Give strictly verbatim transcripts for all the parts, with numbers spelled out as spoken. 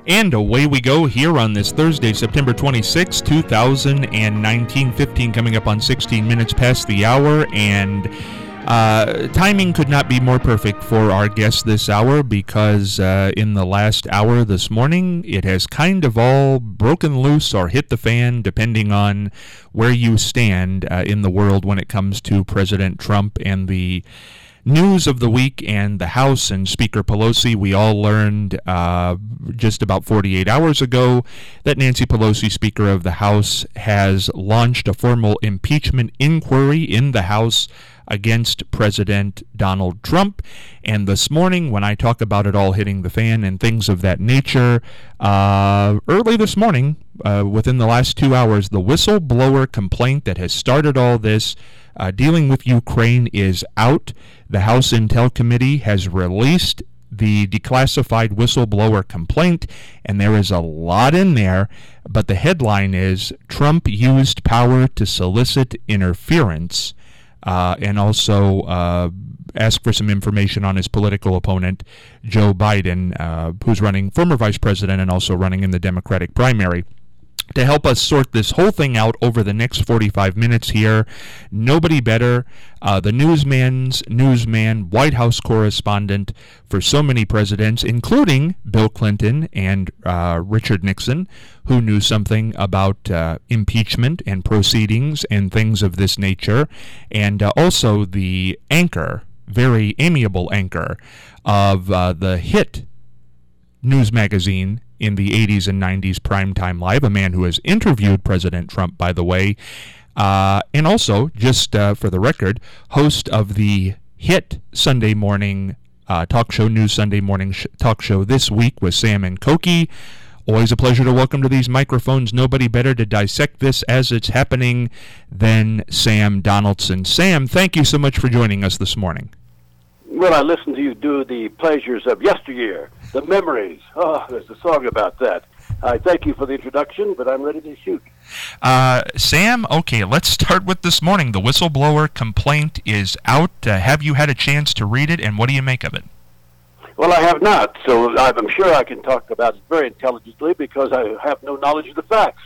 And away we go here on this Thursday, September twenty-sixth, two thousand nineteen, fifteen coming up on sixteen minutes past the hour, and uh, timing could not be more perfect for our guest this hour because uh, in the last hour this morning, it has kind of all broken loose or hit the fan, depending on where you stand uh, in the world when it comes to President Trump and the news of the week and the House and Speaker Pelosi. We all learned uh, just about forty-eight hours ago that Nancy Pelosi, Speaker of the House, has launched a formal impeachment inquiry in the House against President Donald Trump. And this morning, when I talk about it all hitting the fan and things of that nature, uh, early this morning, uh, within the last two hours, the whistleblower complaint that has started all this uh, dealing with Ukraine is out. The House Intel Committee has released the declassified whistleblower complaint, and there is a lot in there, but the headline is Trump used power to solicit interference. Uh, and also uh, ask for some information on his political opponent, Joe Biden, uh, who's running, former vice president, and also running in the Democratic primary. To help us sort this whole thing out over the next forty-five minutes here, nobody better, uh, the newsman's newsman, White House correspondent for so many presidents, including Bill Clinton and uh, Richard Nixon, who knew something about uh, impeachment and proceedings and things of this nature, and uh, also the anchor, very amiable anchor, of uh, the hit news magazine in the eighties and nineties Primetime Live, a man who has interviewed President Trump, by the way, uh, and also, just uh, for the record, host of the hit Sunday morning uh, talk show, News Sunday Morning sh- talk show This Week with Sam and Cokie. Always a pleasure to welcome to these microphones. Nobody better to dissect this as it's happening than Sam Donaldson. Sam, thank you so much for joining us this morning. Well, I listened to you do the pleasures of yesteryear, the memories. Oh, there's a song about that. I thank you for the introduction, but I'm ready to shoot. Uh, Sam, okay, let's start with this morning. The whistleblower complaint is out. Uh, have you had a chance to read it, and what do you make of it? Well, I have not, so I'm sure I can talk about it very intelligently because I have no knowledge of the facts.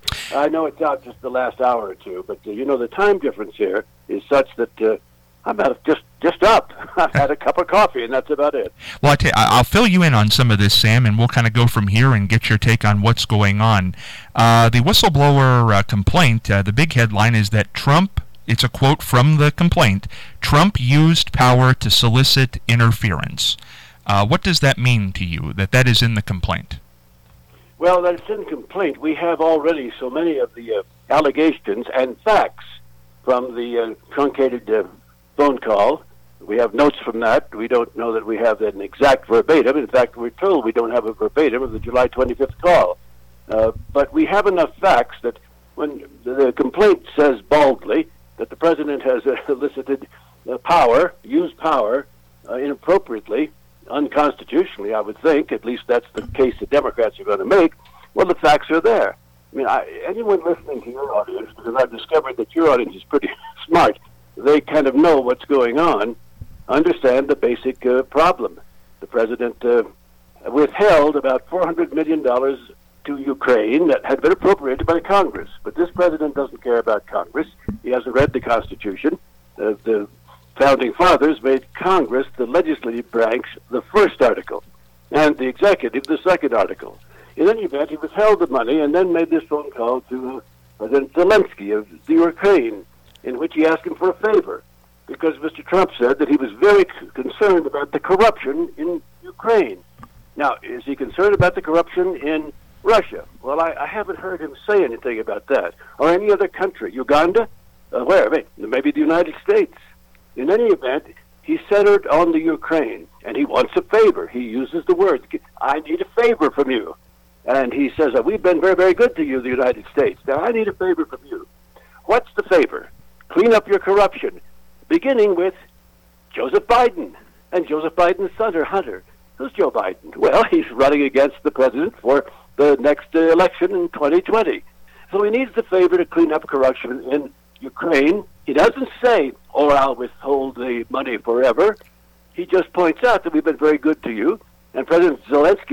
I know it's out just the last hour or two, but, uh, you know, the time difference here is such that uh, I'm about just just up. I've had a cup of coffee, and that's about it. Well, I tell you, I'll fill you in on some of this, Sam, and we'll kind of go from here and get your take on what's going on. Uh, the whistleblower uh, complaint, uh, the big headline is that Trump, it's a quote from the complaint, Trump used power to solicit interference. Uh, what does that mean to you, that that is in the complaint? Well, that it's in the complaint. We have already so many of the uh, allegations and facts from the uh, truncated uh, phone call. We have notes from that. We don't know that we have an exact verbatim. In fact, we're told we don't have a verbatim of the July twenty-fifth call. Uh, but we have enough facts that when the complaint says baldly that the president has uh, elicited uh, power, used power uh, inappropriately, unconstitutionally, I would think, at least that's the case the Democrats are going to make, well, the facts are there. I mean, I, anyone listening to your audience, because I've discovered that your audience is pretty smart, they kind of know what's going on, understand the basic uh, problem. The president uh, withheld about four hundred million dollars to Ukraine that had been appropriated by Congress. But this president doesn't care about Congress. He hasn't read the Constitution. Uh, the Founding Fathers made Congress, the legislative branch, the first article, and the executive, the second article. In any event, he withheld the money and then made this phone call to uh, President Zelensky of the Ukraine, in which he asked him for a favor, because Mister Trump said that he was very c- concerned about the corruption in Ukraine. Now, is he concerned about the corruption in Russia? Well, I, I haven't heard him say anything about that. Or any other country. Uganda? Uh, where? Maybe, maybe the United States. In any event, he centered on the Ukraine, and he wants a favor. He uses the word, I need a favor from you. And he says, we've been very, very good to you, the United States. Now, I need a favor from you. What's the favor? Clean up your corruption, beginning with Joseph Biden and Joseph Biden's son, Hunter. Who's Joe Biden? Well, he's running against the president for the next uh, election in twenty twenty. So he needs the favor to clean up corruption in Ukraine. He doesn't say, oh, I'll withhold the money forever. He just points out that we've been very good to you. And President Zelensky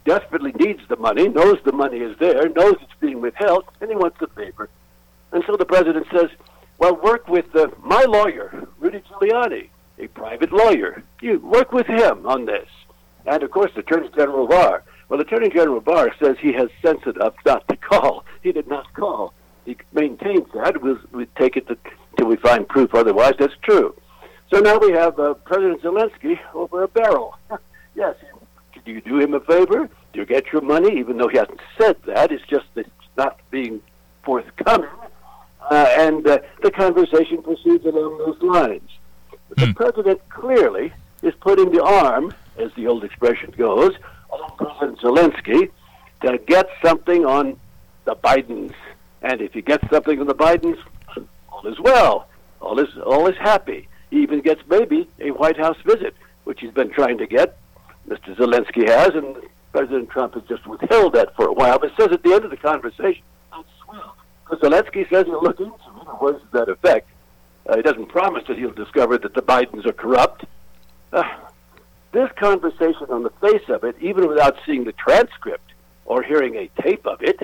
desperately needs the money, knows the money is there, knows it's being withheld, and he wants the favor. And so the president says, well, work with uh, my lawyer, Rudy Giuliani, a private lawyer. You work with him on this. And, of course, Attorney General Barr. Well, Attorney General Barr says he has sense enough not to call. He did not call. He maintains that. We'll, we'll take it until we find proof otherwise. That's true. So now we have uh, President Zelensky over a barrel. Yes, do you do him a favor? Do you get your money? Even though he hasn't said that, it's just that it's not being forthcoming. Uh, and uh, the conversation proceeds along those lines. But the mm. president clearly is putting the arm, as the old expression goes, on President Zelensky to get something on the Bidens. And if he gets something on the Bidens, all is well. All is all is happy. He even gets maybe a White House visit, which he's been trying to get. Mister Zelensky has, and President Trump has just withheld that for a while. But says at the end of the conversation, that's swell. Because Zelensky says he'll look into it, or words to that effect. Uh, he doesn't promise that he'll discover that the Bidens are corrupt. Uh, this conversation, on the face of it, even without seeing the transcript or hearing a tape of it,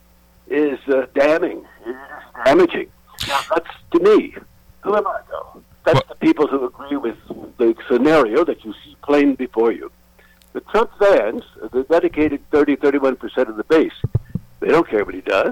is uh, damning, is damaging. Now, that's to me. Who am I, though? That's well, the people who agree with the scenario that you see plain before you. The Trump fans, the dedicated thirty, thirty-one percent of the base, they don't care what he does.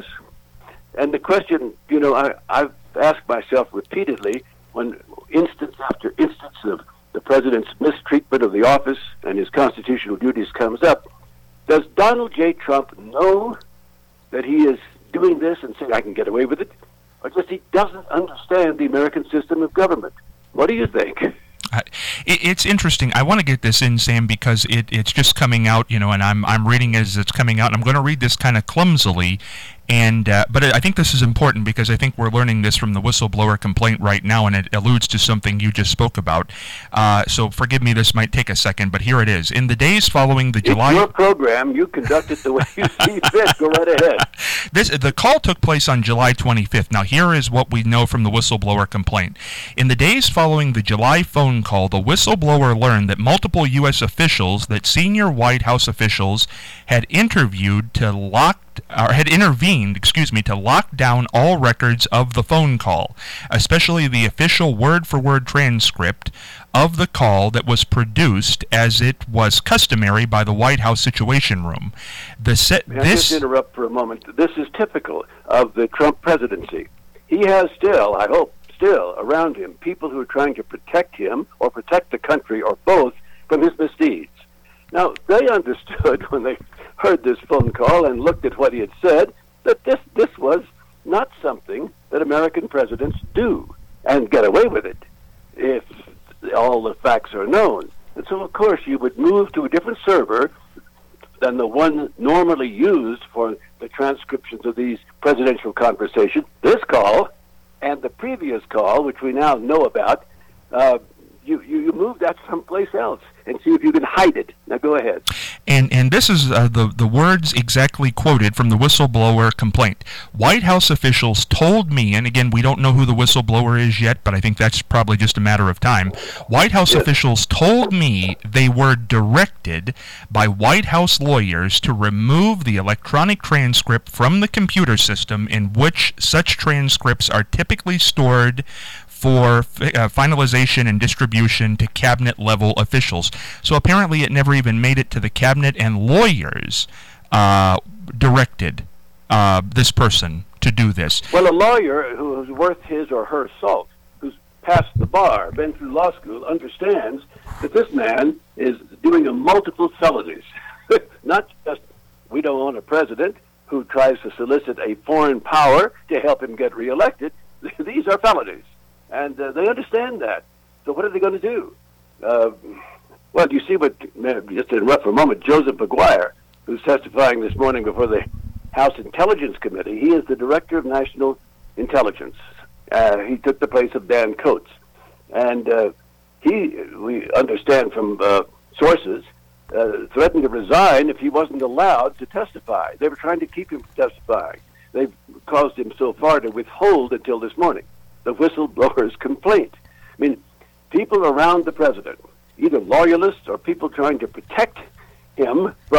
And the question, you know, I, I've asked myself repeatedly when instance after instance of the president's mistreatment of the office and his constitutional duties comes up, does Donald J. Trump know that he is doing this and saying, I can get away with it? Or just he doesn't understand the American system of government? What do you think? Uh, it, it's interesting. I want to get this in, Sam, because it, it's just coming out, you know, and I'm I'm reading as it's coming out, and I'm going to read this kind of clumsily, and uh, but I think this is important because I think we're learning this from the whistleblower complaint right now, and it alludes to something you just spoke about. Uh, so forgive me, this might take a second, but here it is. In the days following the it's July... your program. You conduct it the way you see fit. Go right ahead. This, the call took place on July twenty-fifth. Now, here is what we know from the whistleblower complaint. In the days following the July phone call, the whistleblower learned that multiple U S officials, that senior White House officials, had interviewed to lock or had intervened, excuse me, to lock down all records of the phone call, especially the official word-for-word transcript of the call that was produced as it was customary by the White House Situation Room. The set, May I this just interrupt for a moment? This is typical of the Trump presidency. He has still, I hope, still around him people who are trying to protect him or protect the country or both from his misdeeds. Now, they understood when they heard this phone call and looked at what he had said that this, this was not something that American presidents do and get away with it if all the facts are known. And so, of course, you would move to a different server than the one normally used for the transcriptions of these presidential conversations. This call and the previous call, which we now know about, uh, you, you, you move that someplace else and see if you can hide it. Now go ahead. And and this is uh, the, the words exactly quoted from the whistleblower complaint. White House officials told me, and again, we don't know who the whistleblower is yet, but I think that's probably just a matter of time. White House yes. officials told me they were directed by White House lawyers to remove the electronic transcript from the computer system in which such transcripts are typically stored for uh, finalization and distribution to cabinet-level officials. So apparently it never even made it to the cabinet, and lawyers uh, directed uh, this person to do this. Well, a lawyer who's worth his or her salt, who's passed the bar, been through law school, understands that this man is doing a multiple felonies. Not just, we don't want a president who tries to solicit a foreign power to help him get reelected. These are felonies. And uh, they understand that. So what are they going to do? Uh, well, you see what, just to interrupt for a moment, Joseph Maguire, who's testifying this morning before the House Intelligence Committee, he is the Director of National Intelligence. Uh, he took the place of Dan Coates. And uh, he, we understand from uh, sources, uh, threatened to resign if he wasn't allowed to testify. They were trying to keep him from testifying. They've caused him so far to withhold until this morning the whistleblower's complaint. I mean, people around the president, either loyalists or people trying to protect him from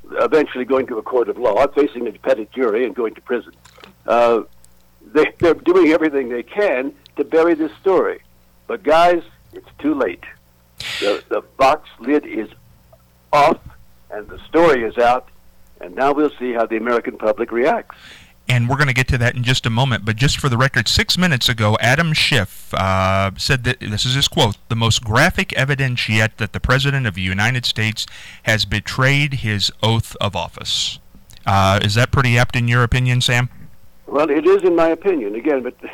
eventually going to a court of law, facing a petit jury, and going to prison. Uh, they, they're doing everything they can to bury this story. But guys, it's too late. The, the box lid is off, and the story is out, and now we'll see how the American public reacts. And we're going to get to that in just a moment. But just for the record, six minutes ago, Adam Schiff uh, said that, this is his quote, "the most graphic evidence yet that the President of the United States has betrayed his oath of office." Uh, is that pretty apt in your opinion, Sam? Well, it is in my opinion, again, but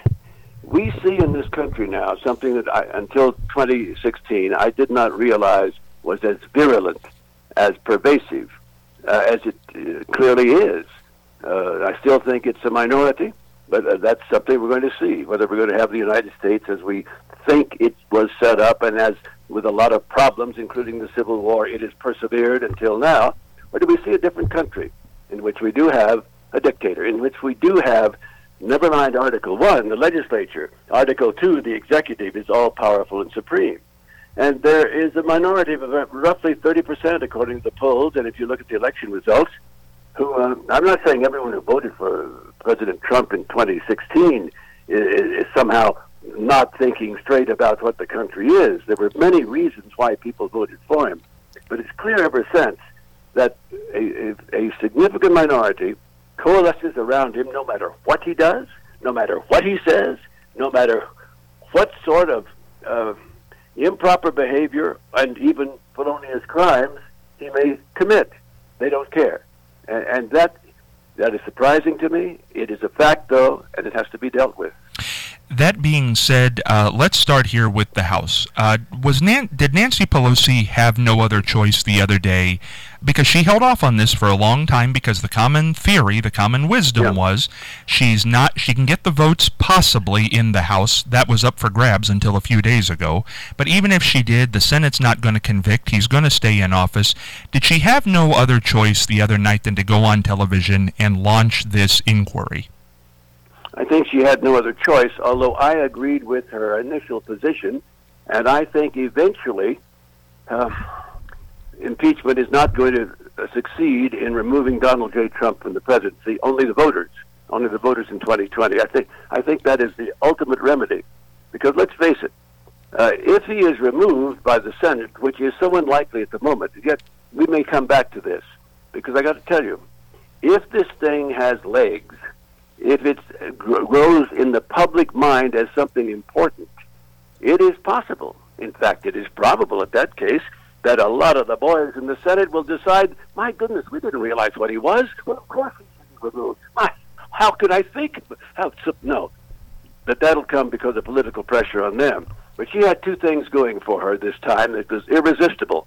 we see in this country now something that I, until twenty sixteen, I did not realize was as virulent, as pervasive, uh, as it uh, clearly is. Uh, I still think it's a minority, but uh, that's something we're going to see, whether we're going to have the United States as we think it was set up, and as with a lot of problems, including the Civil War, it has persevered until now, or do we see a different country in which we do have a dictator, in which we do have, never mind Article one, the legislature, Article two, the executive, is all-powerful and supreme. And there is a minority of roughly thirty percent, according to the polls, and if you look at the election results, who, uh, I'm not saying everyone who voted for President Trump in twenty sixteen is, is somehow not thinking straight about what the country is. There were many reasons why people voted for him. But it's clear ever since that a, a, a significant minority coalesces around him no matter what he does, no matter what he says, no matter what sort of uh, improper behavior and even felonious crimes he may commit. They don't care. And, and that that is surprising to me. It is a fact, though, and it has to be dealt with. That being said, uh, let's start here with the House. Uh, was Nan- did Nancy Pelosi have no other choice the other day? Because she held off on this for a long time because the common theory, the common wisdom yeah. was she's not, she can get the votes possibly in the House. That was up for grabs until a few days ago. But even if she did, the Senate's not going to convict. He's going to stay in office. Did she have no other choice the other night than to go on television and launch this inquiry? I think she had no other choice, although I agreed with her initial position, and I think eventually uh, impeachment is not going to uh, succeed in removing Donald J. Trump from the presidency. Only the voters, only the voters in twenty twenty. I think I think that is the ultimate remedy, because let's face it, uh, if he is removed by the Senate, which is so unlikely at the moment, yet we may come back to this, because I got to tell you, if this thing has legs, if it grows in the public mind as something important, it is possible, in fact, it is probable at that case, that a lot of the boys in the Senate will decide, my goodness, we didn't realize what he was. Well, of course he should be removed. My, how could I think? How, no, but that'll come because of political pressure on them. But she had two things going for her this time that was irresistible.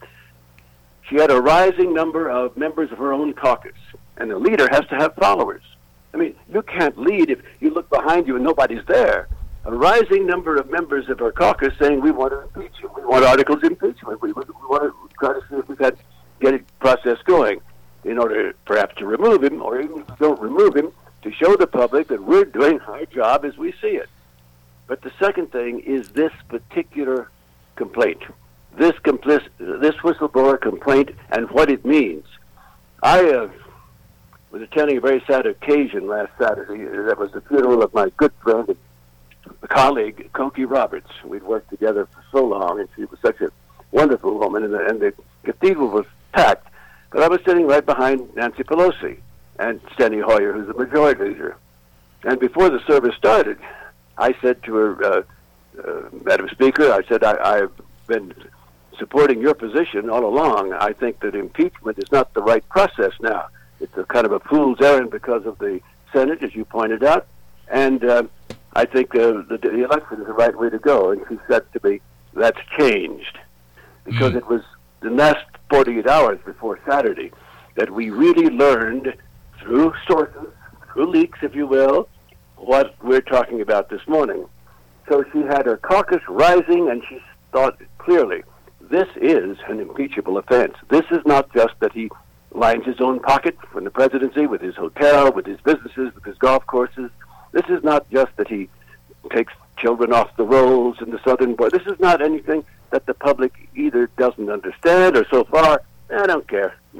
She had a rising number of members of her own caucus, and the leader has to have followers. I mean, you can't lead if you look behind you and nobody's there. A rising number of members of our caucus saying we want to impeach him, we want articles of impeachment, we, we want to try to see if we can get a process going in order perhaps to remove him, or even if we don't remove him, to show the public that we're doing our job as we see it. But the second thing is this particular complaint, this, complis- this whistleblower complaint and what it means. I uh, was attending a very sad occasion last Saturday. That was the funeral of my good friend and colleague, Cokie Roberts. We'd worked together for so long, and she was such a wonderful woman, and the, and the cathedral was packed. But I was sitting right behind Nancy Pelosi and Steny Hoyer, who's the majority leader. And before the service started, I said to her, uh, uh, Madam Speaker, I said, I, I've been supporting your position all along. I think that impeachment is not the right process now. It's a kind of a fool's errand because of the Senate, as you pointed out. And uh, I think uh, the, the election is the right way to go. And she said to me, that's changed. Because mm. it was the last forty-eight hours before Saturday that we really learned through sources, through leaks, if you will, what we're talking about this morning. So she had her caucus rising, and she thought clearly, this is an impeachable offense. This is not just that he lines his own pocket from the presidency with his hotel, with his businesses, with his golf courses. This is not just that he takes children off the rolls in the southern border. This is not anything that the public either doesn't understand or so far, I don't care.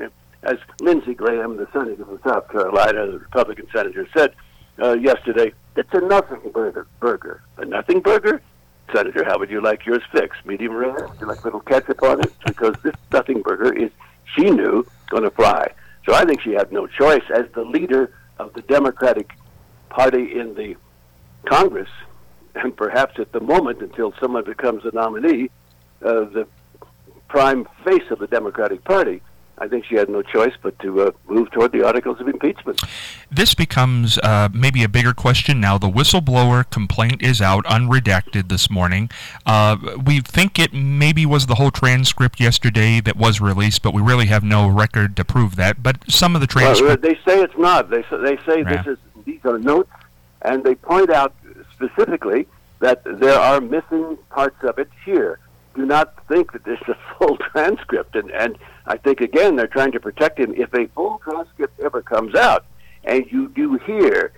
as Lindsey Graham, the senator from South Carolina, the Republican senator, said uh, yesterday, it's a nothing burger. burger. A nothing burger? Senator, how would you like yours fixed? Medium rare? Would you like a little ketchup on it? Because this nothing burger is, she knew, going to fly. So I think she had no choice as the leader of the Democratic Party in the Congress, and perhaps at the moment, until someone becomes a nominee, uh, the prime face of the Democratic Party. I think she had no choice but to uh, move toward the articles of impeachment. This becomes uh, maybe a bigger question now. The whistleblower complaint is out, unredacted this morning. Uh, we think it maybe was the whole transcript yesterday that was released, but we really have no record to prove that. But some of the transcript... Well, they say it's not. They, they say yeah. this is these are notes, and they point out specifically that there are missing parts of it here. Do not think that this is a full transcript. And, and I think, again, they're trying to protect him. If a full transcript ever comes out, and you do hear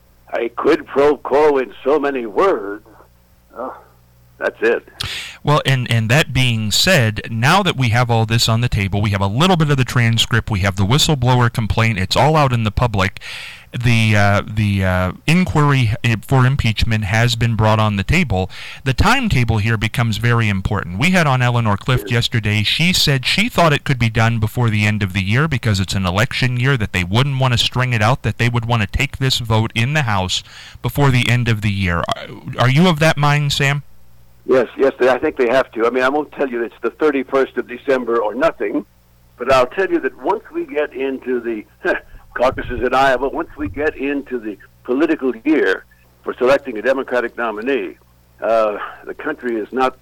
a quid pro quo in so many words, oh, that's it. Well, and, and that being said, now that we have all this on the table, we have a little bit of the transcript, we have the whistleblower complaint, it's all out in the public. The uh, the uh, inquiry for impeachment has been brought on the table. The timetable here becomes very important. We had on Eleanor Clift yesterday. She said she thought it could be done before the end of the year because it's an election year, that they wouldn't want to string it out, that they would want to take this vote in the House before the end of the year. Are you of that mind, Sam? Yes, yes, I think they have to. I mean, I won't tell you it's the thirty-first of December or nothing, but I'll tell you that once we get into the caucuses in Iowa, once we get into the political year for selecting a Democratic nominee, uh, the country is not,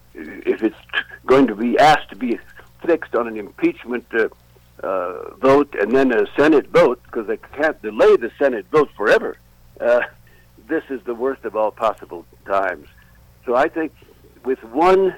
if it's going to be asked to be fixed on an impeachment uh, uh, vote and then a Senate vote, because they can't delay the Senate vote forever, uh, this is the worst of all possible times. So I think with one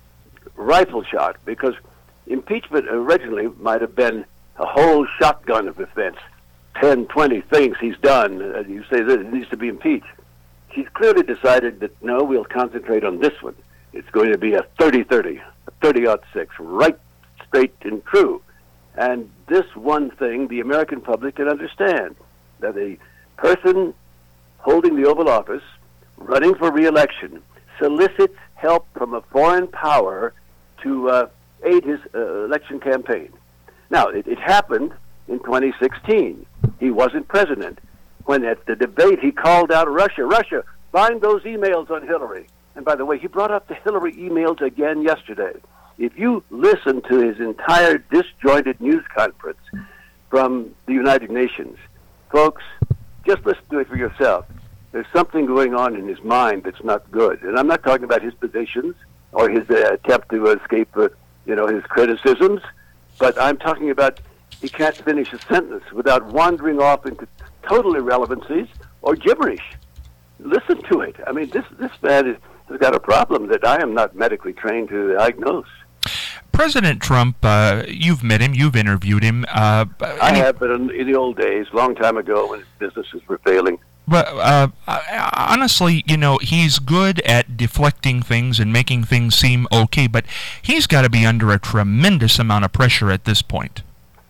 rifle shot, because impeachment originally might have been a whole shotgun of offense, ten, twenty things he's done. Uh, you say that it needs to be impeached. She's clearly decided that, no, we'll concentrate on this one. It's going to be a thirty thirty, a thirty ought six, right, straight, and true. And this one thing the American public can understand, that a person holding the Oval Office, running for re-election, solicits help from a foreign power to uh, aid his uh, election campaign. Now, it, it happened in twenty sixteen. He wasn't president. When at the debate he called out Russia, Russia, find those emails on Hillary. And by the way, he brought up the Hillary emails again yesterday. If you listen to his entire disjointed news conference from the United Nations, folks, just listen to it for yourself. There's something going on in his mind that's not good. And I'm not talking about his positions or his uh, attempt to escape, uh, you know, his criticisms. But I'm talking about he can't finish a sentence without wandering off into total irrelevancies or gibberish. Listen to it. I mean, this this man is, has got a problem that I am not medically trained to diagnose. President Trump, uh, you've met him, you've interviewed him. Uh, I have, but in, in the old days, long time ago when his businesses were failing. But uh, honestly, you know, he's good at deflecting things and making things seem okay, but he's got to be under a tremendous amount of pressure at this point.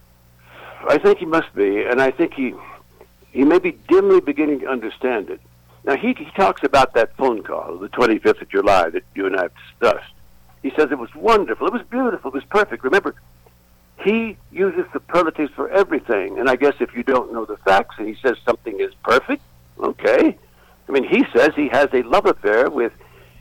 I think he must be, and I think he he may be dimly beginning to understand it. Now, he, he talks about that phone call, the twenty-fifth of July, that you and I have discussed. He says it was wonderful, it was beautiful, it was perfect. Remember, he uses superlatives for everything, and I guess if you don't know the facts and he says something is perfect, okay. I mean, he says he has a love affair with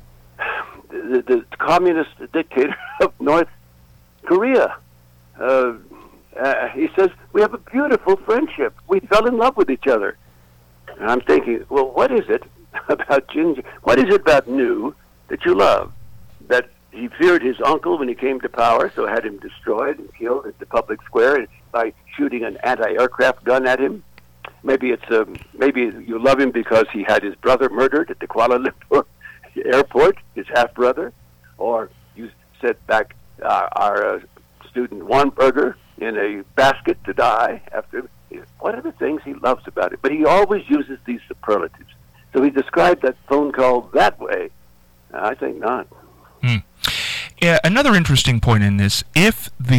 the, the communist dictator of North Korea. Uh, uh, he says, we have a beautiful friendship. We fell in love with each other. And I'm thinking, well, what is it about Ginger? What is it about New that you love? That he feared his uncle when he came to power, so had him destroyed and killed at the public square by shooting an anti-aircraft gun at him? Maybe it's um, maybe you love him because he had his brother murdered at the Kuala Lumpur airport, his half-brother, or you set back uh, our uh, student Warnberger in a basket to die after. What are the things he loves about it? But he always uses these superlatives. So he described that phone call that way. I think not. Hmm. Yeah, another interesting point in this, if the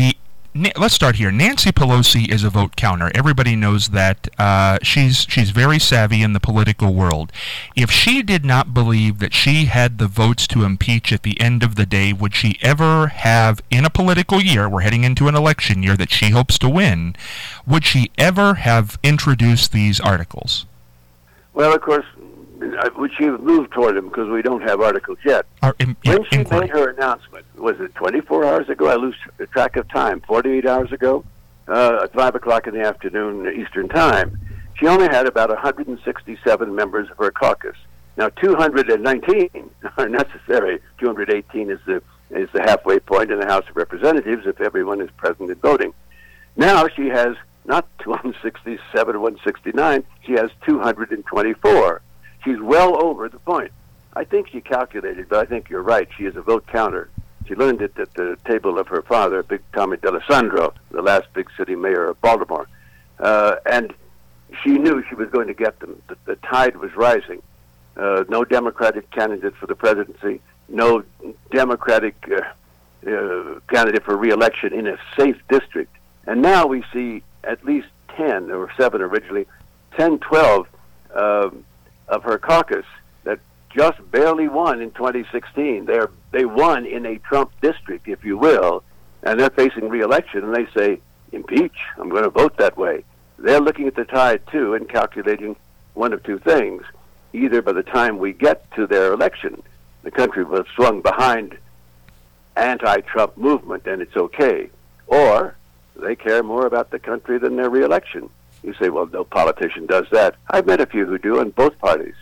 Na- let's start here. Nancy Pelosi is a vote counter. Everybody knows that. Uh, she's she's very savvy in the political world. If she did not believe that she had the votes to impeach at the end of the day, would she ever have, in a political year, we're heading into an election year that she hopes to win, would she ever have introduced these articles? Well, of course, would she have moved toward them because we don't have articles yet? Our, in, when she inquiry. made her announcement, was it twenty-four hours ago? I lose track of time. forty-eight hours ago? Uh, at five o'clock in the afternoon Eastern Time. She only had about one hundred sixty-seven members of her caucus. Now, two hundred nineteen are necessary. two hundred eighteen is the, is the halfway point in the House of Representatives if everyone is present and voting. Now she has not one sixty-seven or one sixty-nine, she has two hundred twenty-four. She's well over the point. I think she calculated, but I think you're right. She is a vote counter. She learned it at the table of her father, Big Tommy D'Alessandro, the last big city mayor of Baltimore. Uh, and she knew she was going to get them. The, the tide was rising. Uh, no Democratic candidate for the presidency, no Democratic uh, uh, candidate for re-election in a safe district. And now we see at least ten, or seven originally, ten, twelve um, of her caucus that just barely won in twenty sixteen. They're, they won in a Trump district, if you will, and they're facing re-election, and they say, impeach, I'm going to vote that way. They're looking at the tide, too, and calculating one of two things. Either by the time we get to their election, the country will have swung behind anti-Trump movement, and it's okay. Or they care more about the country than their re-election. You say, well, no politician does that. I've met a few who do in both parties.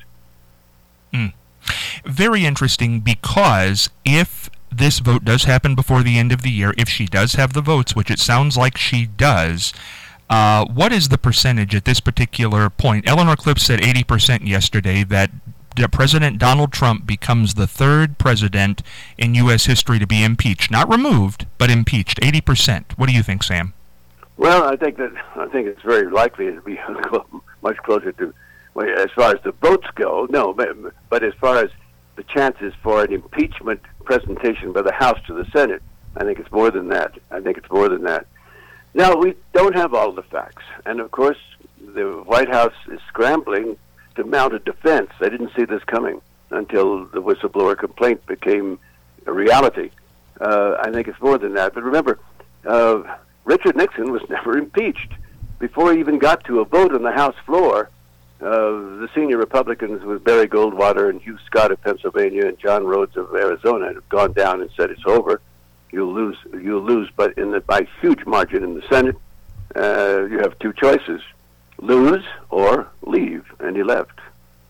Mm. Very interesting, because if this vote does happen before the end of the year, if she does have the votes, which it sounds like she does, uh, what is the percentage at this particular point? Eleanor Clips said eighty percent yesterday that President Donald Trump becomes the third president in U S history to be impeached. Not removed, but impeached. eighty percent. What do you think, Sam? Well, I think that I think it's very likely to be much closer to, well, as far as the votes go, no, but, but as far as the chances for an impeachment presentation by the House to the Senate, I think it's more than that. I think it's more than that. Now, we don't have all the facts, and of course, the White House is scrambling to mount a defense. They didn't see this coming until the whistleblower complaint became a reality. Uh, I think it's more than that. But remember, uh, Richard Nixon was never impeached. Before he even got to a vote on the House floor, uh, the senior Republicans with Barry Goldwater and Hugh Scott of Pennsylvania and John Rhodes of Arizona had gone down and said, it's over. You'll lose, you'll lose, but in the, by huge margin in the Senate. Uh, you have two choices. Lose or leave, and he left.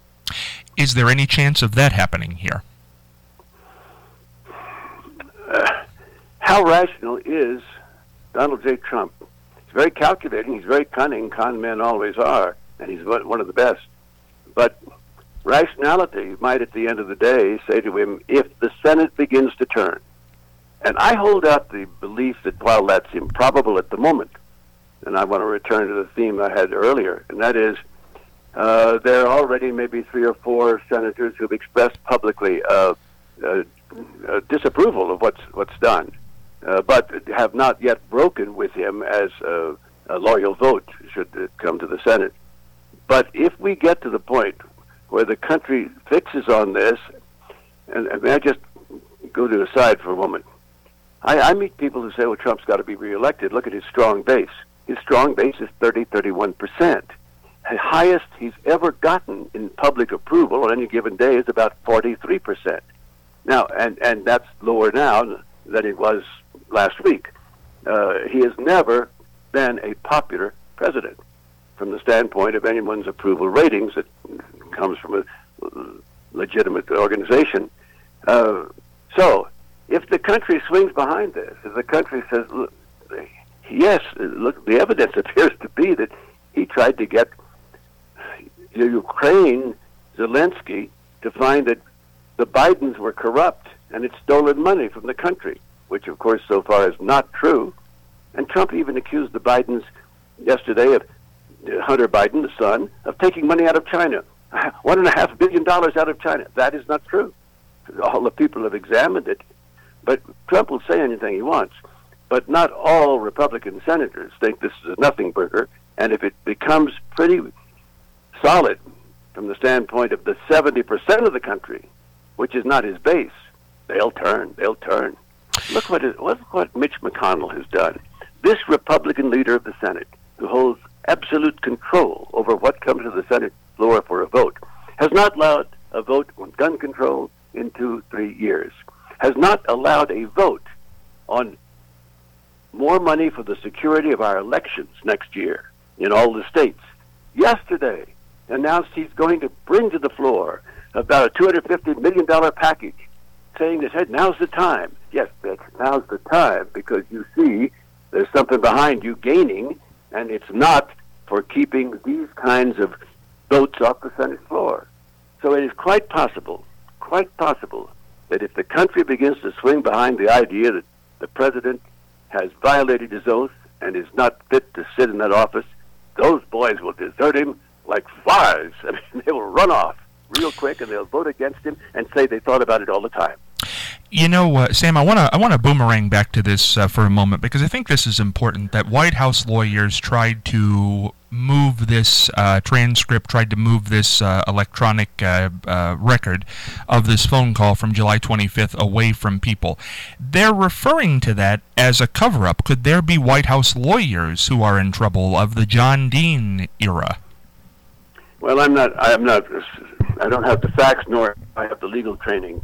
Is there any chance of that happening here? Uh, how rational is Donald J. Trump? He's very calculating. He's very cunning. Con men always are, and he's one of the best. But rationality might, at the end of the day, say to him, if the Senate begins to turn, and I hold out the belief that while that's improbable at the moment, and I want to return to the theme I had earlier, and that is uh, there are already maybe three or four senators who've expressed publicly uh, uh, uh, disapproval of what's what's done, uh, but have not yet broken with him as a, a loyal vote should it come to the Senate. But if we get to the point where the country fixes on this, and, and may I just go to the side for a moment, I, I meet people who say, well, Trump's got to be reelected. Look at his strong base. His strong base is thirty, thirty-one percent. The highest he's ever gotten in public approval on any given day is about forty-three percent. Now, and, and that's lower now than it was last week. Uh, he has never been a popular president from the standpoint of anyone's approval ratings that comes from a legitimate organization. Uh, so, if the country swings behind this, if the country says, look, yes, look, the evidence appears to be that he tried to get Ukraine, Zelensky, to find that the Bidens were corrupt and had stolen money from the country, which, of course, so far is not true. And Trump even accused the Bidens yesterday of Hunter Biden, the son, of taking money out of China. One and a half billion dollars out of China. That is not true. All the people have examined it. But Trump will say anything he wants. But not all Republican senators think this is a nothing burger, and if it becomes pretty solid from the standpoint of the seventy percent of the country, which is not his base, they'll turn, they'll turn. Look what, it, look what Mitch McConnell has done. This Republican leader of the Senate, who holds absolute control over what comes to the Senate floor for a vote, has not allowed a vote on gun control in two, three years, has not allowed a vote on more money for the security of our elections next year in all the states. Yesterday announced he's going to bring to the floor about a two hundred fifty million dollars package, saying that, hey, now's the time. Yes, Mitch, now's the time, because you see there's something behind you gaining, and it's not for keeping these kinds of votes off the Senate floor. So it is quite possible, quite possible, that if the country begins to swing behind the idea that the president has violated his oath and is not fit to sit in that office, those boys will desert him like flies. I mean, they will run off real quick, and they'll vote against him and say they thought about it all the time. You know, uh, Sam, I want to I want to boomerang back to this uh, for a moment, because I think this is important, that White House lawyers tried to move this uh, transcript, tried to move this uh, electronic uh, uh, record of this phone call from July twenty-fifth away from people. They're referring to that as a cover-up. Could there be White House lawyers who are in trouble of the John Dean era? Well, I'm not. I'm not. I don't have the facts, nor I have the legal training.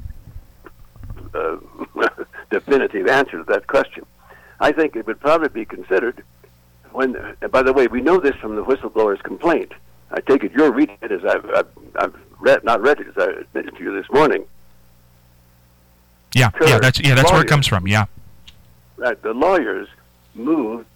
Uh, definitive answer to that question. I think it would probably be considered when, uh, by the way, we know this from the whistleblower's complaint. I take it you're reading it as I've, I've, I've read, not read it as I admitted to you this morning. Yeah, Kurd, yeah, that's yeah, that's lawyers, where it comes from. Yeah, right. The lawyers moved.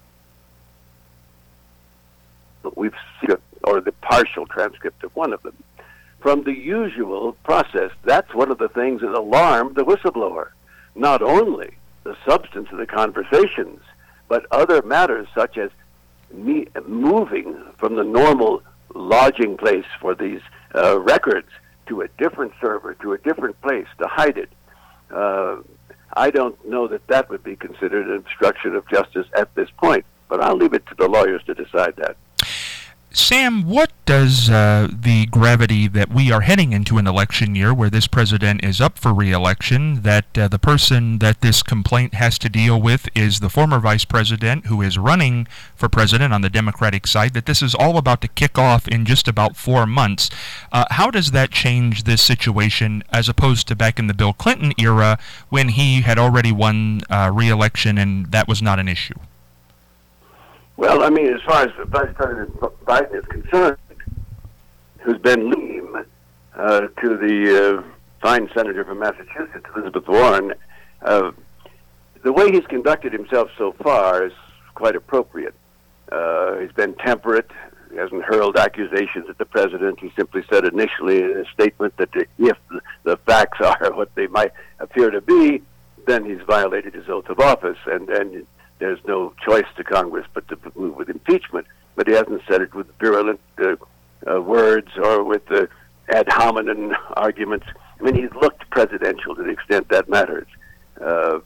We've seen, or the partial transcript of one of them. From the usual process, that's one of the things that alarmed the whistleblower. Not only the substance of the conversations, but other matters such as me moving from the normal lodging place for these uh, records to a different server, to a different place to hide it. Uh, I don't know that that would be considered an obstruction of justice at this point, but I'll leave it to the lawyers to decide that. Sam, what does uh, the gravity that we are heading into an election year where this president is up for re-election, that uh, the person that this complaint has to deal with is the former vice president who is running for president on the Democratic side, that this is all about to kick off in just about four months. Uh, how does that change this situation as opposed to back in the Bill Clinton era when he had already won uh, re-election and that was not an issue? Well, I mean, as far as Vice President Biden is concerned, who's been lean uh, to the uh, fine senator from Massachusetts, Elizabeth Warren, uh, the way he's conducted himself so far is quite appropriate. Uh, he's been temperate. He hasn't hurled accusations at the president. He simply said initially in a statement that if the facts are what they might appear to be, then he's violated his oath of office, and and there's no choice to Congress but to move with impeachment. But he hasn't said it with virulent uh, uh, words or with uh, ad hominem arguments. I mean, he's looked presidential to the extent that matters. Uh,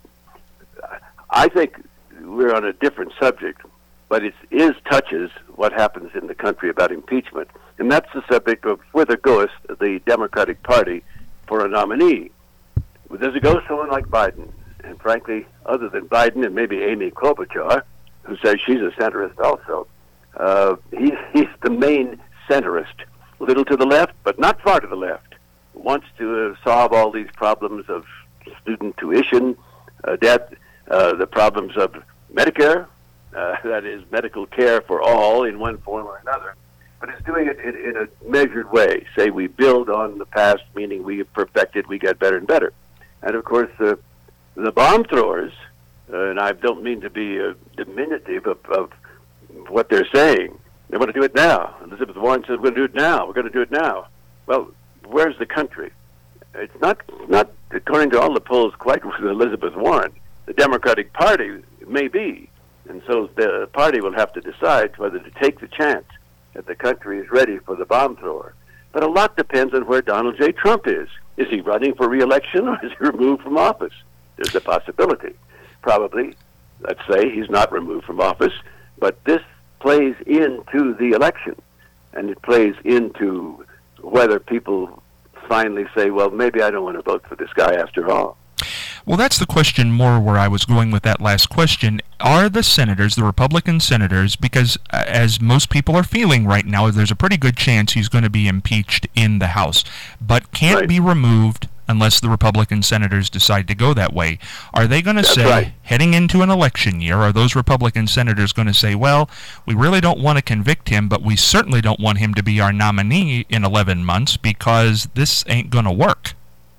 I think we're on a different subject, but it is touches what happens in the country about impeachment. And that's the subject of whither goeth the Democratic Party for a nominee. Does it go someone like Biden? And frankly, other than Biden and maybe Amy Klobuchar, who says she's a centrist also, uh, he's, he's the main centrist, a little to the left, but not far to the left, wants to uh, solve all these problems of student tuition, uh, debt, uh, the problems of Medicare, uh, that is medical care for all in one form or another, but it's doing it in, in a measured way. Say we build on the past, meaning we have perfected, we get better and better. And of course, uh, the bomb throwers, uh, and I don't mean to be uh, diminutive of, of what they're saying, they want to do it now. Elizabeth Warren says, we're going to do it now. We're going to do it now. Well, where's the country? It's not, not according to all the polls, quite with Elizabeth Warren. The Democratic Party may be. And so the party will have to decide whether to take the chance that the country is ready for the bomb thrower. But a lot depends on where Donald J. Trump is. Is he running for re-election or is he removed from office? There's a possibility. Probably let's say he's not removed from office, but this plays into the election, and it plays into whether people finally say, well, maybe I don't want to vote for this guy after all. Well, that's the question more where I was going with that last question. Are the senators, the Republican senators, because uh, as most people are feeling right now, there's a pretty good chance he's going to be impeached in the House, but can't right. be removed unless the Republican senators decide to go that way. Are they going to say, right. heading into an election year, are those Republican senators going to say, well, we really don't want to convict him, but we certainly don't want him to be our nominee in eleven months because this ain't going to work?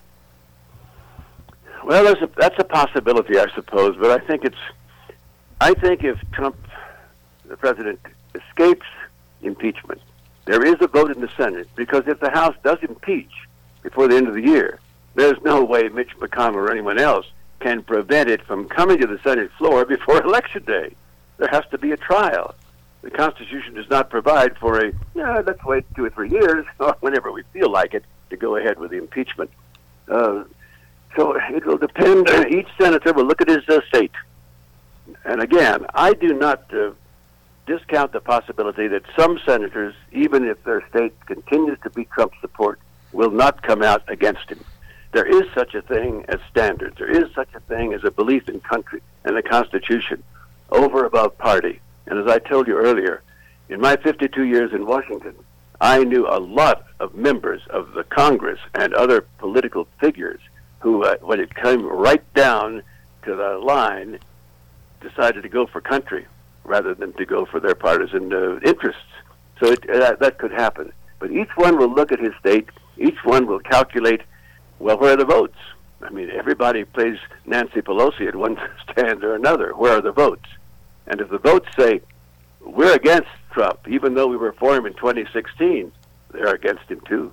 Well, there's a, that's a possibility, I suppose, but I think it's, I think if Trump, the president, escapes impeachment, there is a vote in the Senate, because if the House does impeach before the end of the year, there's no way Mitch McConnell or anyone else can prevent it from coming to the Senate floor before Election Day. There has to be a trial. The Constitution does not provide for a, yeah, let's wait two or three years, or whenever we feel like it, to go ahead with the impeachment. Uh, So it will depend. Each senator will look at his uh, state. And again, I do not uh, discount the possibility that some senators, even if their state continues to be Trump support, will not come out against him. There is such a thing as standards. There is such a thing as a belief in country and the Constitution over above party. And as I told you earlier, in my fifty-two years in Washington, I knew a lot of members of the Congress and other political figures who, uh, when it came right down to the line, decided to go for country rather than to go for their partisan uh, interests. So it, uh, that could happen. But each one will look at his state. Each one will calculate, well, where are the votes? I mean, everybody plays Nancy Pelosi at one stand or another. Where are the votes? And if the votes say, we're against Trump, even though we were for him in twenty sixteen, they're against him too.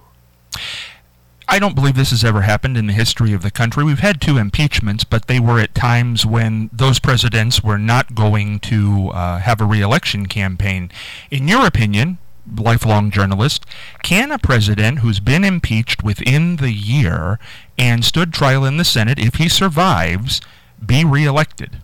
I don't believe this has ever happened in the history of the country. We've had two impeachments, but they were at times when those presidents were not going to uh, have a re-election campaign. In your opinion, lifelong journalist, can a president who's been impeached within the year and stood trial in the Senate, if he survives, be re-elected?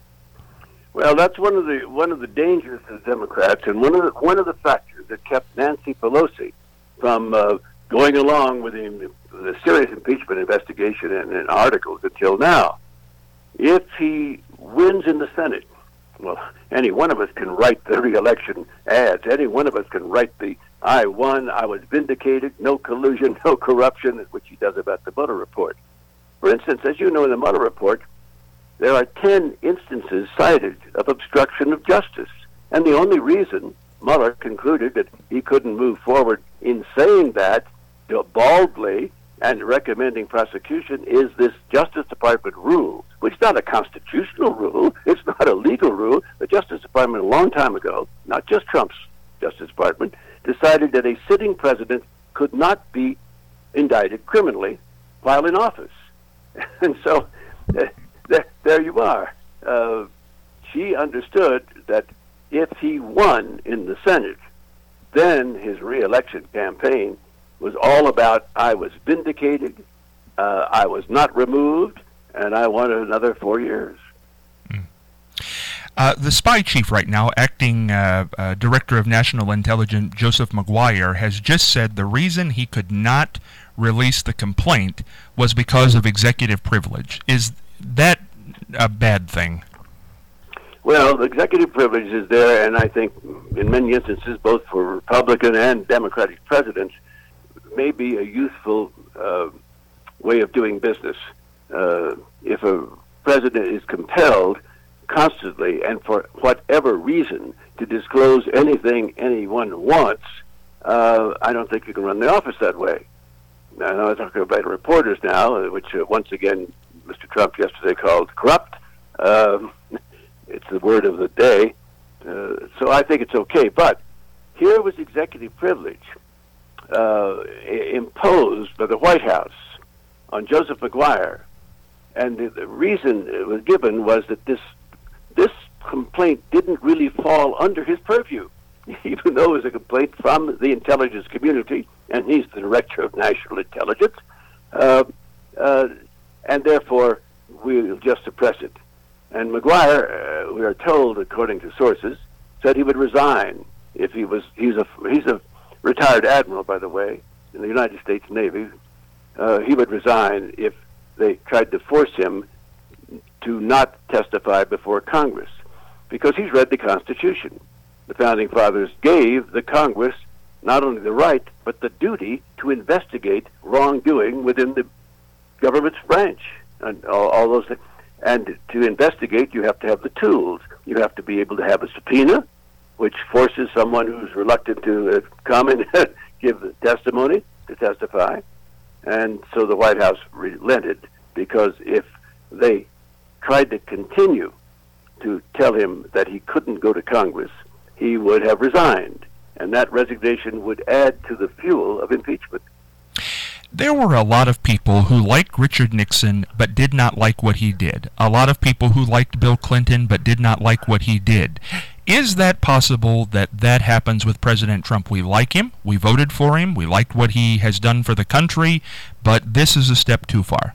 Well, that's one of the one of the dangers to the Democrats, and one of the, one of the factors that kept Nancy Pelosi from uh, going along with the, the serious impeachment investigation and, and articles until now. If he wins in the Senate, well, any one of us can write the re-election ads. Any one of us can write the, I won, I was vindicated, no collusion, no corruption, which he does about the Mueller report. For instance, as you know in the Mueller report, there are ten instances cited of obstruction of justice. And the only reason Mueller concluded that he couldn't move forward in saying that baldly and recommending prosecution is this Justice Department rule, which is not a constitutional rule. It's not a legal rule. The Justice Department a long time ago, not just Trump's Justice Department, decided that a sitting president could not be indicted criminally while in office. And so uh, there, there you are. Uh, she understood that if he won in the Senate, then his re-election campaign was all about, I was vindicated, uh, I was not removed, and I wanted another four years. Mm. Uh, the spy chief right now, acting uh, uh, Director of National Intelligence, Joseph Maguire, has just said the reason he could not release the complaint was because of executive privilege. Is that a bad thing? Well, the executive privilege is there, and I think in many instances, both for Republican and Democratic presidents, may be a useful uh, way of doing business. Uh, if a president is compelled constantly and for whatever reason to disclose anything anyone wants, uh, I don't think you can run the office that way. Now, I'm talking about reporters now, which uh, once again Mister Trump yesterday called corrupt. Um, it's the word of the day. Uh, so I think it's okay. But here was executive privilege Uh, imposed by the White House on Joseph Maguire, and the, the reason it was given was that this this complaint didn't really fall under his purview, even though it was a complaint from the intelligence community, and he's the Director of National Intelligence, uh, uh, and therefore we'll just suppress it. And McGuire, uh, we are told, according to sources, said he would resign if he was. He's a he's a retired admiral, by the way, in the United States Navy. Uh, he would resign if they tried to force him to not testify before Congress, because he's read the Constitution. The Founding Fathers gave the Congress not only the right, but the duty to investigate wrongdoing within the government's branch, and all, all those things. And to investigate, you have to have the tools. You have to be able to have a subpoena, which forces someone who's reluctant to uh, come and give testimony to testify. And so the White House relented, because if they tried to continue to tell him that he couldn't go to Congress, he would have resigned. And that resignation would add to the fuel of impeachment. There were a lot of people who liked Richard Nixon but did not like what he did. A lot of people who liked Bill Clinton but did not like what he did. Is that possible that that happens with President Trump? We like him, we voted for him, we liked what he has done for the country, but this is a step too far.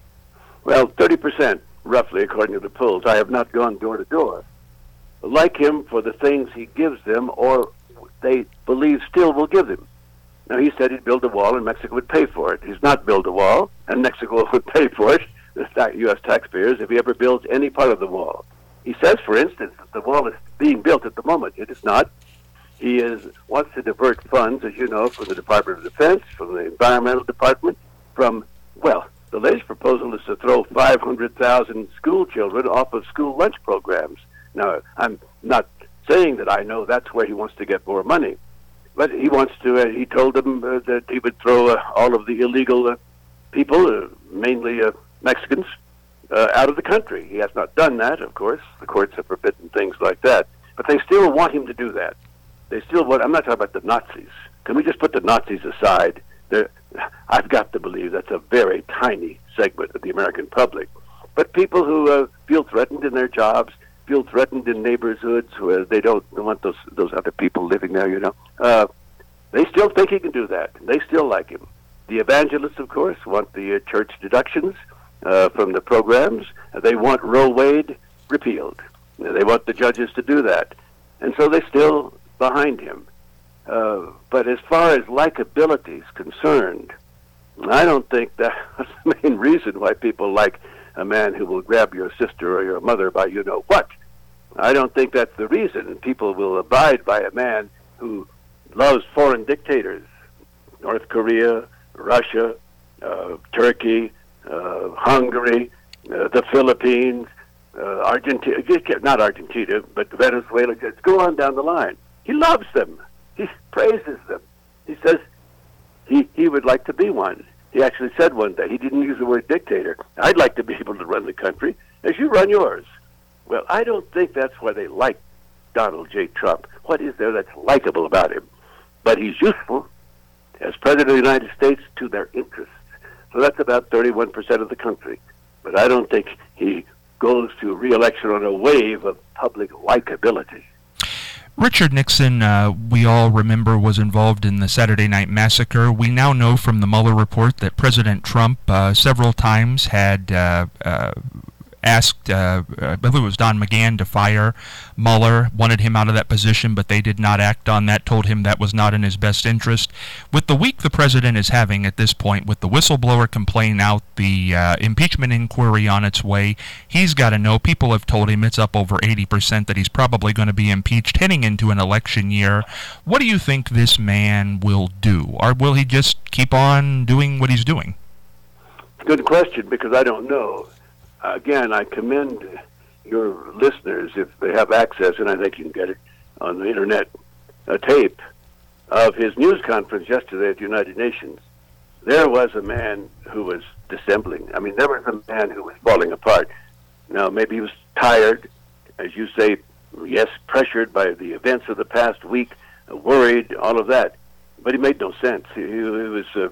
Well, thirty percent, roughly, according to the polls. I have not gone door to door. Like him for the things he gives them, or they believe still will give them. Now, he said he'd build a wall and Mexico would pay for it. He's not built a wall, and Mexico would pay for it, the U S taxpayers, if he ever builds any part of the wall. He says, for instance, that the wall is being built at the moment. It is not. He is wants to divert funds, as you know, from the Department of Defense, from the Environmental Department, from, well, the latest proposal is to throw five hundred thousand school children off of school lunch programs. Now, I'm not saying that I know that's where he wants to get more money. But he wants to, uh, he told them uh, that he would throw uh, all of the illegal uh, people, uh, mainly uh, Mexicans, uh, out of the country. He has not done that, of course. The courts have forbidden things like that. But they still want him to do that. They still want, I'm not talking about the Nazis. Can we just put the Nazis aside? They're, I've got to believe that's a very tiny segment of the American public. But people who uh, feel threatened in their jobs, feel threatened in neighborhoods where they don't want those those other people living there, you know. Uh, they still think he can do that. They still like him. The evangelists, of course, want the uh, church deductions uh, from the programs. They want Roe Wade repealed. They want the judges to do that. And so they're still behind him. Uh, but as far as likability is concerned, I don't think that's the main reason why people like a man who will grab your sister or your mother by you know what. I don't think that's the reason. People will abide by a man who loves foreign dictators, North Korea, Russia, uh, Turkey, uh, Hungary, uh, the Philippines, uh, Argentina, not Argentina, but Venezuela. Just go on down the line. He loves them. He praises them. He says he, he would like to be one. He actually said one day, he didn't use the word dictator. I'd like to be able to run the country as you run yours. Well, I don't think that's why they like Donald J. Trump. What is there that's likable about him? But he's useful as President of the United States to their interests. So that's about thirty-one percent of the country. But I don't think he goes to re-election on a wave of public likability. Richard Nixon, uh, we all remember, was involved in the Saturday Night Massacre. We now know from the Mueller report that President Trump uh, several times had uh, uh, asked, uh, I believe it was Don McGahn, to fire Mueller, wanted him out of that position, but they did not act on that, told him that was not in his best interest. With the week the president is having at this point, with the whistleblower complaint out, the uh, impeachment inquiry on its way, he's got to know, people have told him it's up over eighty percent that he's probably going to be impeached heading into an election year. What do you think this man will do? Or will he just keep on doing what he's doing? Good question, because I don't know. Again, I commend your listeners, if they have access, and I think you can get it on the internet, a tape of his news conference yesterday at the United Nations. There was a man who was dissembling. I mean, there was a man who was falling apart. Now, maybe he was tired, as you say, yes, pressured by the events of the past week, worried, all of that. But he made no sense. He, he was, uh,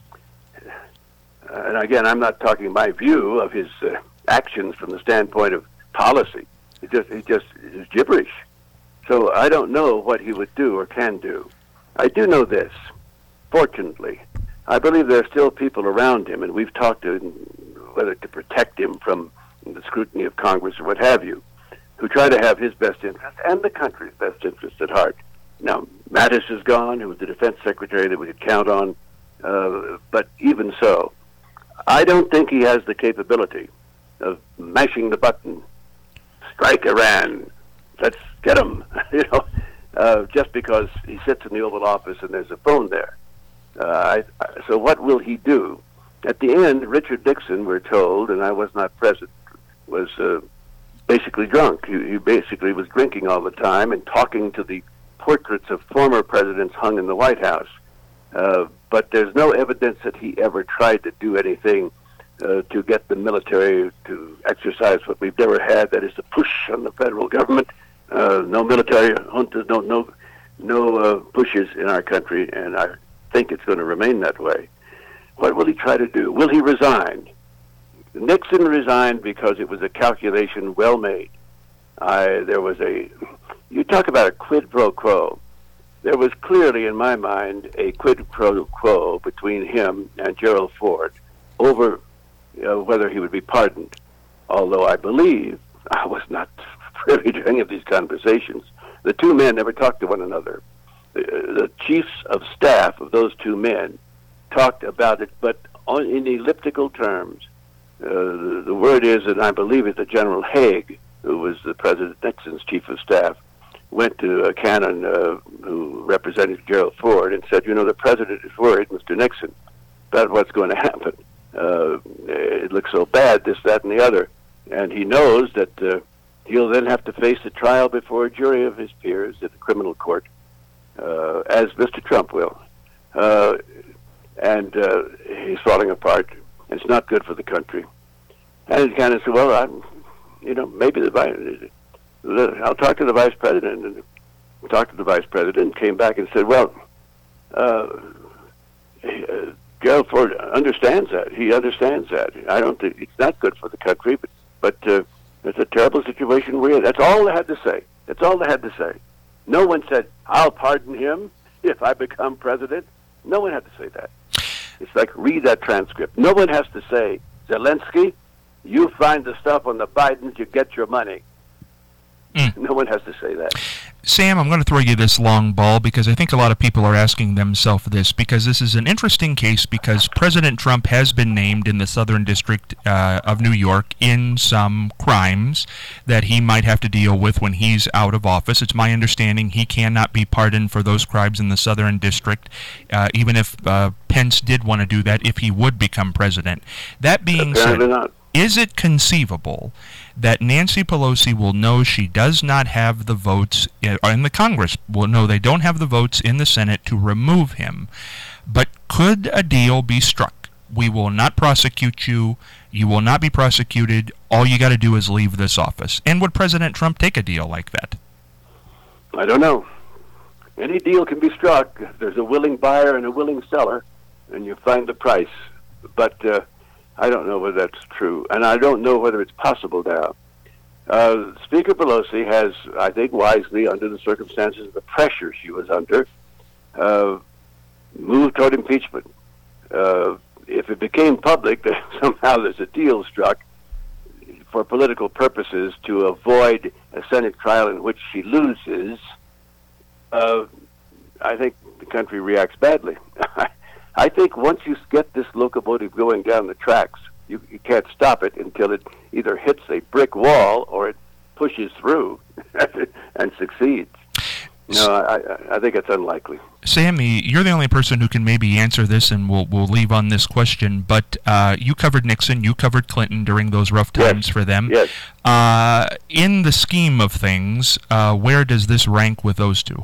and again, I'm not talking my view of his uh, actions from the standpoint of policy. It just, it just is gibberish. So I don't know what he would do or can do. I do know this. Fortunately, I believe there are still people around him, and we've talked to whether to protect him from and the scrutiny of Congress or what have you, who try to have his best interest and the country's best interest at heart. Now, Mattis is gone, who was the defense secretary that we could count on, uh, but even so, I don't think he has the capability of mashing the button, strike Iran, let's get him, you know, uh, just because he sits in the Oval Office and there's a phone there. Uh, I, I, so what will he do? At the end, Richard Nixon, we're told, and I was not present, was uh, basically drunk. He, he basically was drinking all the time and talking to the portraits of former presidents hung in the White House. Uh, but there's no evidence that he ever tried to do anything uh, to get the military to exercise what we've never had, that is, to push on the federal government. Uh, no military juntas, no, no, no uh, pushes in our country, and I think it's going to remain that way. What will he try to do? Will he resign? Nixon resigned because it was a calculation well made. I, there was a, you talk about a quid pro quo. There was clearly, in my mind, a quid pro quo between him and Gerald Ford over uh, whether he would be pardoned. Although I believe, I was not privy to any of these conversations, the two men never talked to one another. The, the chiefs of staff of those two men talked about it, but on, in elliptical terms. Uh, the, the word is, and I believe it, that General Haig, who was the President Nixon's chief of staff, went to uh, Cannon, uh, who represented Gerald Ford, and said, you know, the president is worried, Mister Nixon, about what's going to happen. Uh, it looks so bad, this, that, and the other. And he knows that uh, he'll then have to face a trial before a jury of his peers at the criminal court, uh, as Mister Trump will. Uh, and uh, he's falling apart. It's not good for the country. And he kind of said, well, I'm, you know, maybe the vice, I'll talk to the vice president. And talked to the vice president, came back and said, well, uh, uh, Gerald Ford understands that. He understands that. I don't think it's not good for the country, but, but uh, it's a terrible situation we're in. That's all they had to say. That's all they had to say. No one said, I'll pardon him if I become president. No one had to say that. It's like, read that transcript. No one has to say, Zelensky, you find the stuff on the Bidens, you get your money. Mm. No one has to say that. Sam, I'm going to throw you this long ball because I think a lot of people are asking themselves this, because this is an interesting case because President Trump has been named in the Southern District uh, of New York in some crimes that he might have to deal with when he's out of office. It's my understanding he cannot be pardoned for those crimes in the Southern District, uh, even if uh, Pence did want to do that if he would become president. That being Apparently said, not. Is it conceivable that Nancy Pelosi will know she does not have the votes, and the Congress will know they don't have the votes in the Senate to remove him, but could a deal be struck? We will not prosecute you. You will not be prosecuted. All you got to do is leave this office. And would President Trump take a deal like that? I don't know. Any deal can be struck. There's a willing buyer and a willing seller, and you find the price. But uh, I don't know whether that's true, and I don't know whether it's possible now. Uh, Speaker Pelosi has, I think wisely, under the circumstances, the pressure she was under, uh, moved toward impeachment. Uh, if it became public that somehow there's a deal struck for political purposes to avoid a Senate trial in which she loses, uh, I think the country reacts badly. I think once you get this locomotive going down the tracks, you, you can't stop it until it either hits a brick wall or it pushes through and succeeds. No, I, I think it's unlikely. Sammy, you're the only person who can maybe answer this, and we'll we'll leave on this question. But uh, you covered Nixon, you covered Clinton during those rough times yes. for them. Yes. Uh, in the scheme of things, uh, where does this rank with those two?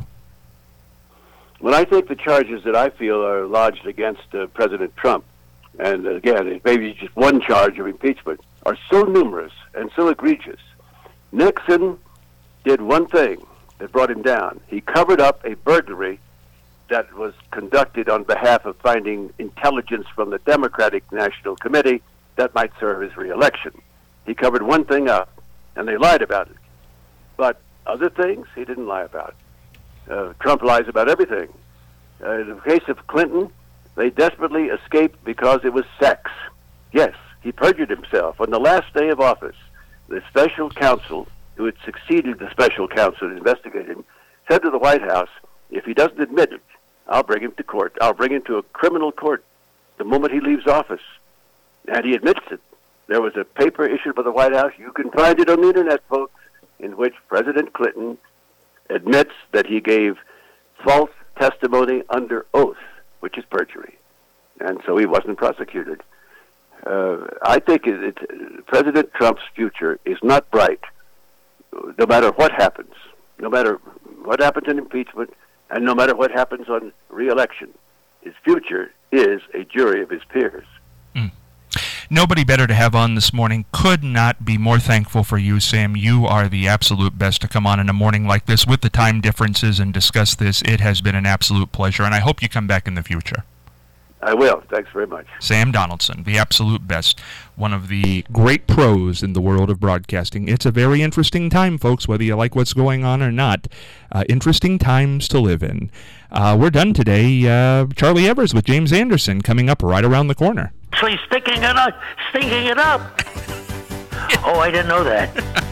Well, I think the charges that I feel are lodged against uh, President Trump, and again, maybe just one charge of impeachment, are so numerous and so egregious. Nixon did one thing that brought him down. He covered up a burglary that was conducted on behalf of finding intelligence from the Democratic National Committee that might serve his reelection. He covered one thing up, and they lied about it. But other things he didn't lie about. Uh, Trump lies about everything. Uh, in the case of Clinton, they desperately escaped because it was sex. Yes, he perjured himself on the last day of office. the special counsel who had succeeded the special counsel in investigating him said to the White House, if he doesn't admit it, I'll bring him to court. I'll bring him to a criminal court the moment he leaves office. And he admits it. There was a paper issued by the White House, you can find it on the Internet, folks, in which President Clinton admits that he gave false testimony under oath, which is perjury. And so he wasn't prosecuted. Uh, I think it, it, President Trump's future is not bright, no matter what happens, no matter what happens in impeachment, and no matter what happens on re-election. His future is a jury of his peers. Mm. Nobody better to have on this morning. Could not be more thankful for you, Sam. You are the absolute best to come on in a morning like this with the time differences and discuss this. It has been an absolute pleasure, and I hope you come back in the future. I will. Thanks very much. Sam Donaldson, the absolute best, one of the great pros in the world of broadcasting. It's a very interesting time, folks, whether you like what's going on or not. Uh, interesting times to live in. Uh, we're done today. Uh, Charlie Evers with James Anderson coming up right around the corner. Actually sticking it up, stinking it up. Oh, I didn't know that.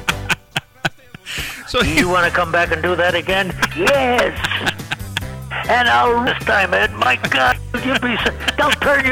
So you want to come back and do that again? Yes. And I'll this time, Ed. My God, you'll be. They'll turn you.